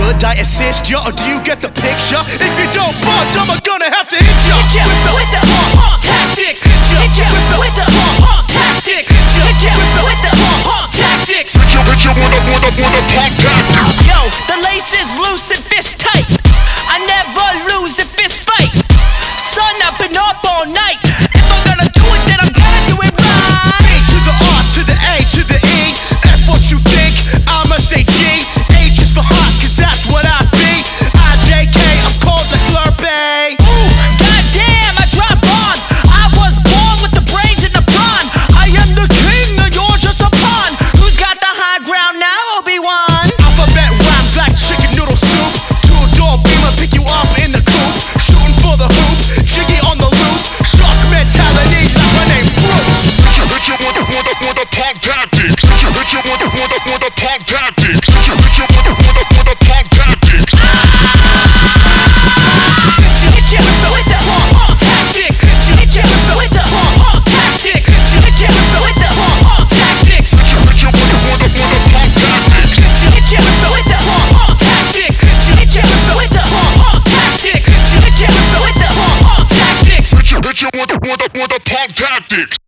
Should I assist ya, or do you get the picture? If you don't budge, I'm gonna have to hit ya with the tactics. Hit ya with the tactics. Hit ya with the tactics. Hit ya with the pump tactics. Yo, the lace is loose and fist tight. I never lose a fist fight. Sun up and up all night. If I'm gonna do it, then I'm gonna do it right. A to the R to the A to the E. F what you think, I'ma stay G. H is for hot, cause that's what I be. IJK, I'm cold like Slurpee. Ooh, goddamn, I drop bombs. I was born with the brains in the brawn. I am the king and you're just a pawn. Who's got the high ground now, Obi-Wan? Alphabet rhymes like chicken noodle soup. Two-door beamer, pick you up in the coop. Shooting for the hoop, jiggy on the loose. Shark mentality like my name Bruce. Hit ya with the pump tactics. Hit ya with the pump tactics. Hit ya with the pump tactics. Hit ya with the tactics. Hit ya with the tactics. Hit ya with the tactics. Hit ya with the pump tactics. Hit ya with the tactics. Hit ya with the tactics. Hit ya with the tactics. Hit ya with the pump tactics.